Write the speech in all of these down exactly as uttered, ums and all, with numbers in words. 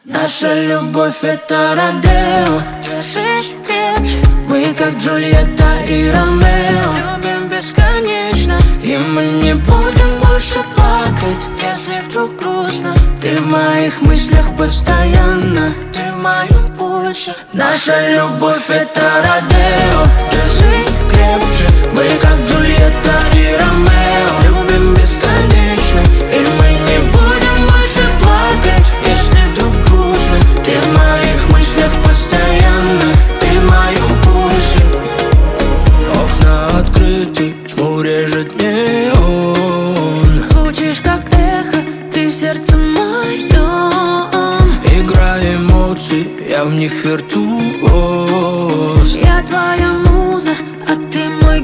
Наша любовь — это Родео. Держись крепче, Мы как Джульетта и Ромео. любим бесконечно. И мы не будем больше плакать, Если вдруг грустно, ты в моих мыслях постоянно, ты в моем пульсе. Наша любовь — это Родео. Держись крепче, мы как Джульетта и Ромео. Любим бесконечно, и мы не будем больше плакать, если вдруг грустно, ты в моих мыслях постоянно, ты в моем пульсе. Окна открыты, тьму режет неон. Звучишь как эхо, ты в сердце моем. Игра эмоций, я в них виртуоз. Я твоя муза, а ты мой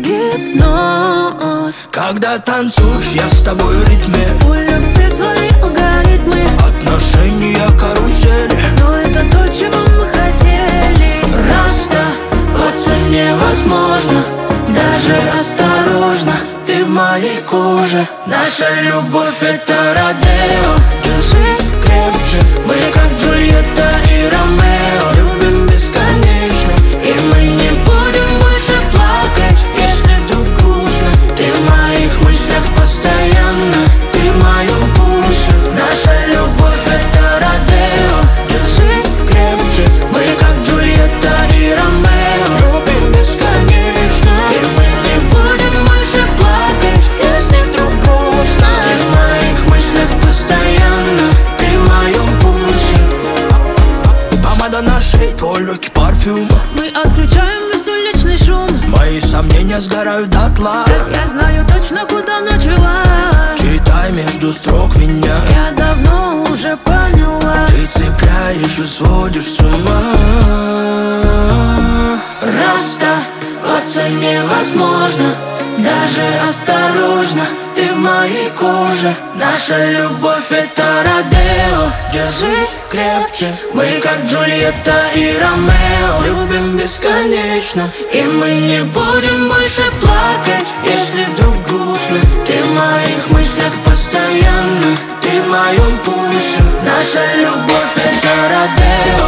гипноз. Когда танцуешь, я с тобой в ритме. У любви свои алгоритмы, Отношения карусели. но это то, чего мы хотели. Расставаться невозможно, даже осторожно, ты в моей коже. Наша любовь — это Родео. Держись крепче, мы как Джульетта и Ромео. Любим бесконечно, и мы не будем больше плакать, если вдруг грустно, ты в моих мыслях постоянно, ты в моем пульсе. Наша любовь — это Родео. Держись крепче, мы как Джульетта и Ромео. Любим бесконечно, и мы не будем больше плакать, если вдруг грустно, ты в моих мыслях постоянно, ты в моем пульсе. Помада на шее, твой легкий парфюм. Мы отключаем весь уличный шум. Мои сомнения сгорают дотла. Я знаю точно, куда ночь вела. Читай между строк меня. Я давно уже поняла. Ты цепляешь и сводишь с ума. Расставаться невозможно, даже осторожно, ты в моей коже. Наша любовь — это Родео. Держись крепче, мы как Джульетта и Ромео. Любим бесконечно, и мы не будем больше плакать, если вдруг грустно, ты в моих мыслях постоянно, ты в моем пульсе. Наша любовь — это Родео.